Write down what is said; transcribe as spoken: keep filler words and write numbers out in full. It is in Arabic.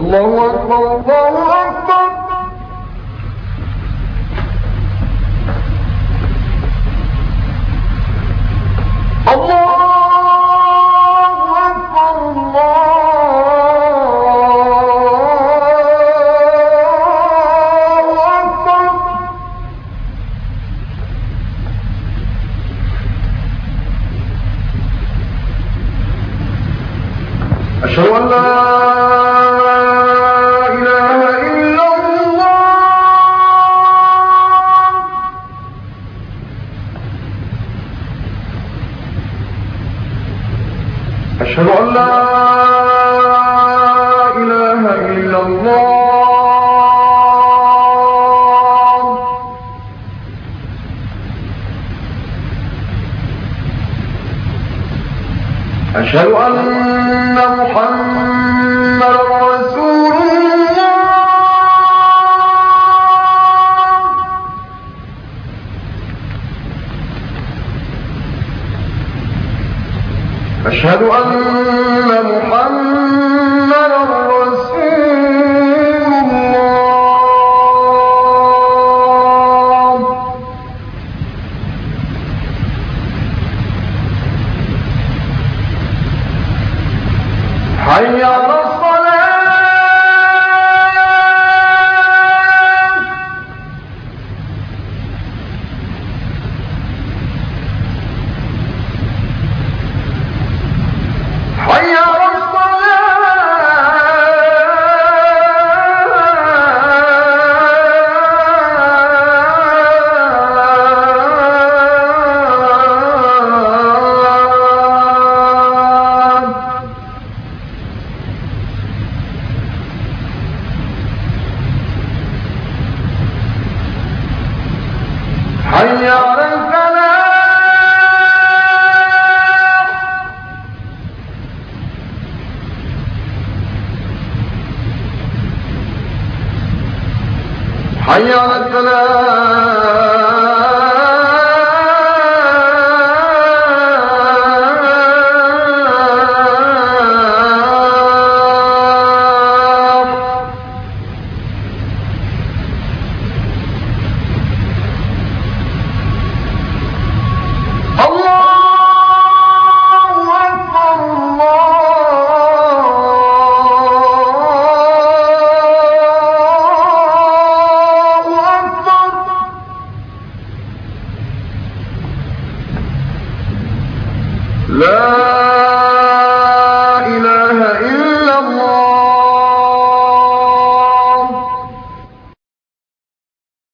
الله أكبر الله أكبر أشهد أن لا إله إلا الله أشهد أن لا إله إلا الله أشهد أن محمدا رسول الله أشهد أن محمدا رسول الله حي على حي على حي على الفلاح حي على الفلاح